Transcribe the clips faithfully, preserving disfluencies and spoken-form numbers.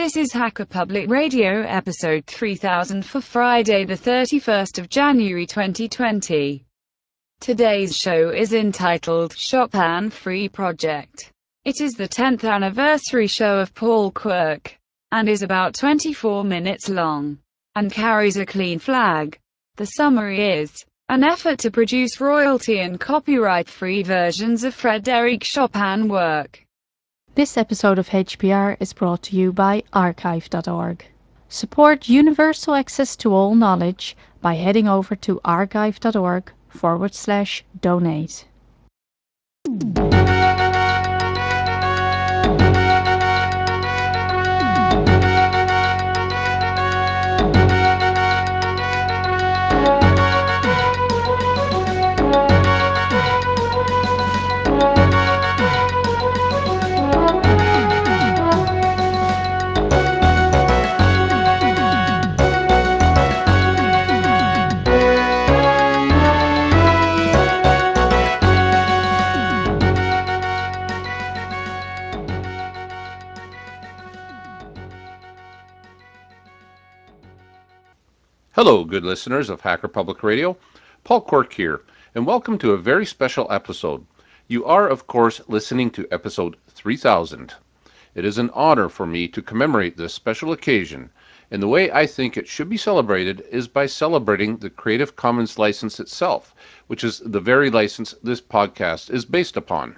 This is Hacker Public Radio episode three thousand for Friday the thirty-first of January twenty twenty. Today's show is entitled Chopin Free Project. It is the tenth anniversary show of Paul Quirk, and is about twenty-four minutes long, and carries a clean flag. The summary is an effort to produce royalty and copyright-free versions of Frédéric Chopin work. This episode of H P R is brought to you by archive dot org. Support universal access to all knowledge by heading over to archive dot org forward slash donate. Hello, good listeners of Hacker Public Radio. Paul Quirk here, and welcome to a very special episode. You are, of course, listening to episode three thousand. It is an honor for me to commemorate this special occasion, and the way I think it should be celebrated is by celebrating the Creative Commons license itself, which is the very license this podcast is based upon.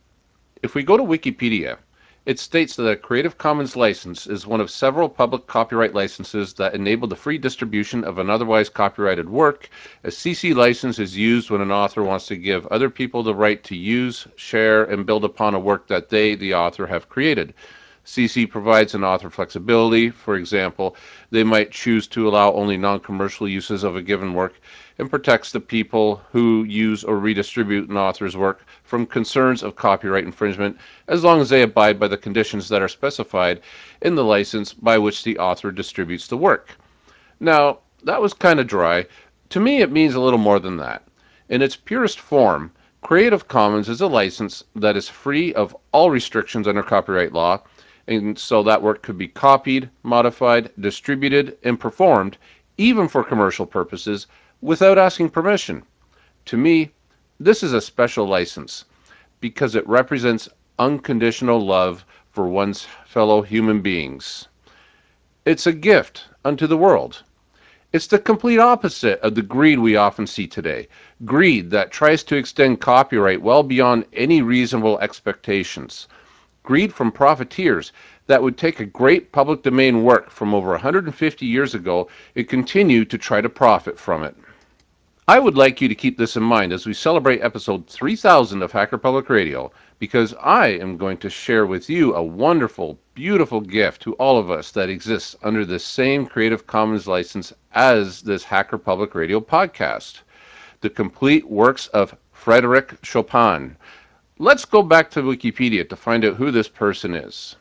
If we go to Wikipedia, it states that a Creative Commons license is one of several public copyright licenses that enable the free distribution of an otherwise copyrighted work. A C C license is used when an author wants to give other people the right to use, share, and build upon a work that they, the author, have created. C C provides an author flexibility. For example, they might choose to allow only non-commercial uses of a given work, and protects the people who use or redistribute an author's work from concerns of copyright infringement, as long as they abide by the conditions that are specified in the license by which the author distributes the work. Now, that was kind of dry. To me, it means a little more than that. In its purest form, Creative Commons is a license that is free of all restrictions under copyright law, and so that work could be copied, modified, distributed, and performed, even for commercial purposes, without asking permission. To me, this is a special license because it represents unconditional love for one's fellow human beings. It's a gift unto the world. It's the complete opposite of the greed we often see today. Greed that tries to extend copyright well beyond any reasonable expectations. Greed from profiteers that would take a great public domain work from over one hundred fifty years ago and continue to try to profit from it. I would like you to keep this in mind as we celebrate episode three thousand of Hacker Public Radio, because I am going to share with you a wonderful, beautiful gift to all of us that exists under the same Creative Commons license as this Hacker Public Radio podcast. The complete works of Frédéric Chopin. Let's go back to Wikipedia to find out who this person is.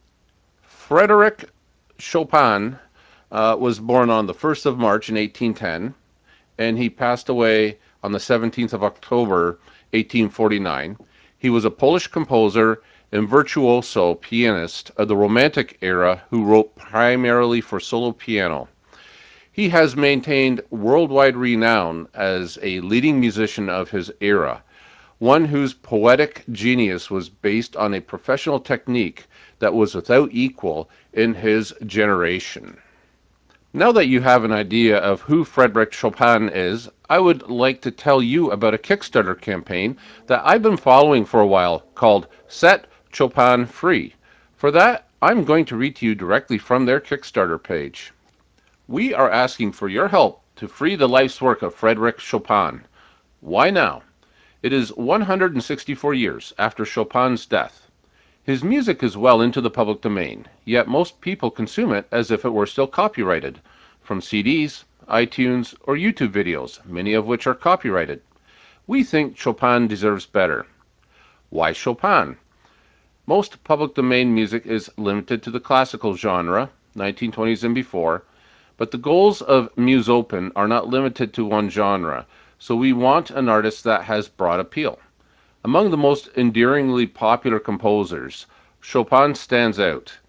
Frédéric Chopin uh, was born on the first of March in eighteen ten. And he passed away on the seventeenth of October, eighteen forty-nine. He was a Polish composer and virtuoso pianist of the Romantic era who wrote primarily for solo piano. He has maintained worldwide renown as a leading musician of his era, one whose poetic genius was based on a professional technique that was without equal in his generation. Now that you have an idea of who Frédéric Chopin is, I would like to tell you about a Kickstarter campaign that I've been following for a while called Set Chopin Free. For that, I'm going to read to you directly from their Kickstarter page. We are asking for your help to free the life's work of Frédéric Chopin. Why now? It is one hundred sixty-four years after Chopin's death. His music is well into the public domain, yet most people consume it as if it were still copyrighted, from C Ds, iTunes, or YouTube videos, many of which are copyrighted. We think Chopin deserves better. Why Chopin? Most public domain music is limited to the classical genre, nineteen twenties and before, but the goals of MuseOpen are not limited to one genre, so we want an artist that has broad appeal. Among the most endearingly popular composers, Chopin stands out.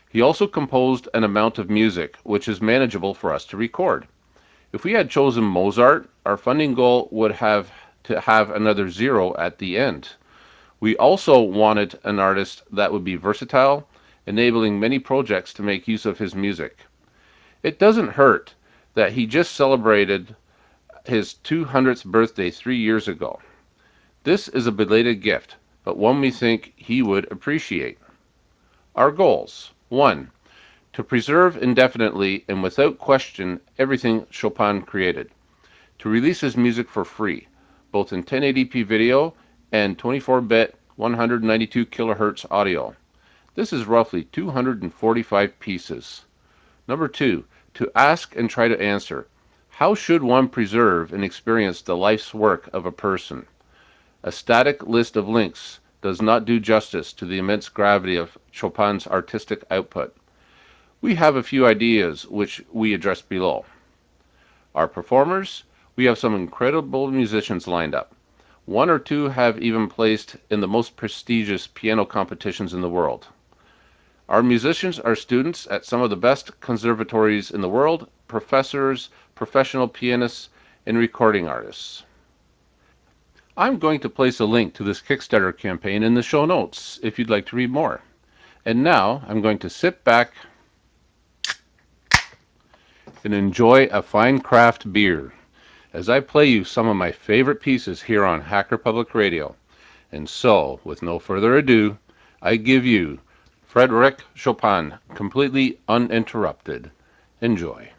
He also composed an amount of music which is manageable for us to record. If we had chosen Mozart, our funding goal would have to have another zero at the end. We also wanted an artist that would be versatile, enabling many projects to make use of his music. It doesn't hurt that he just celebrated his two hundredth birthday three years ago. This is a belated gift, but one we think he would appreciate. Our goals: one. To preserve indefinitely and without question everything Chopin created. To release his music for free, both in ten eighty p video and twenty-four bit one hundred ninety-two kilohertz audio. This is roughly two hundred forty-five pieces. Number two, to ask and try to answer. How should one preserve and experience the life's work of a person? A static list of links does not do justice to the immense gravity of Chopin's artistic output. We have a few ideas which we address below. Our performers, we have some incredible musicians lined up. One or two have even placed in the most prestigious piano competitions in the world. Our musicians are students at some of the best conservatories in the world, professors, professional pianists, and recording artists. I'm going to place a link to this Kickstarter campaign in the show notes if you'd like to read more. And now I'm going to sit back and enjoy a fine craft beer as I play you some of my favorite pieces here on Hacker Public Radio. And so, with no further ado, I give you Frédéric Chopin, completely uninterrupted. Enjoy.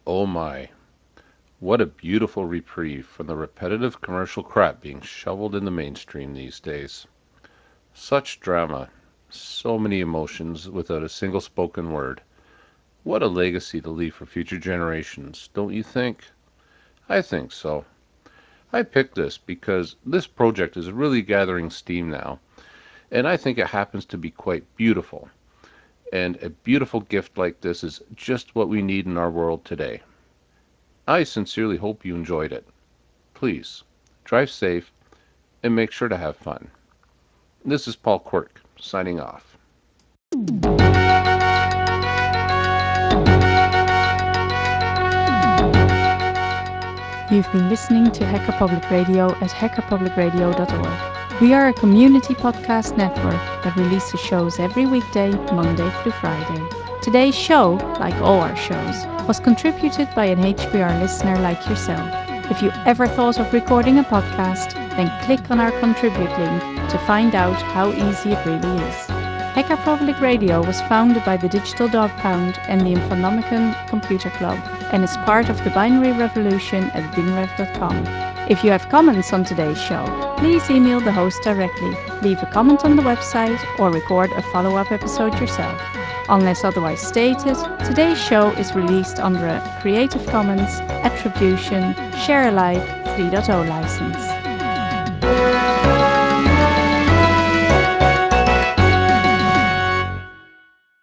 Oh my, what a beautiful reprieve from the repetitive commercial crap being shoveled in the mainstream these days. Such drama, so many emotions without a single spoken word. What a legacy to leave for future generations, don't you think? I think so. I picked this because this project is really gathering steam now, and I think it happens to be quite beautiful. And a beautiful gift like this is just what we need in our world today. I sincerely hope you enjoyed it. Please, drive safe and make sure to have fun. This is Paul Quirk, signing off. You've been listening to Hacker Public Radio at hacker public radio dot org. We are a community podcast network that releases shows every weekday, Monday through Friday. Today's show, like all our shows, was contributed by an H P R listener like yourself. If you ever thought of recording a podcast, then click on our contribute link to find out how easy it really is. Hacker Public Radio was founded by the Digital Dog Pound and the Infonomicon Computer Club and is part of the binary revolution at binrev dot com. If you have comments on today's show, please email the host directly, leave a comment on the website, or record a follow-up episode yourself. Unless otherwise stated, today's show is released under a Creative Commons Attribution Share Alike three point oh license.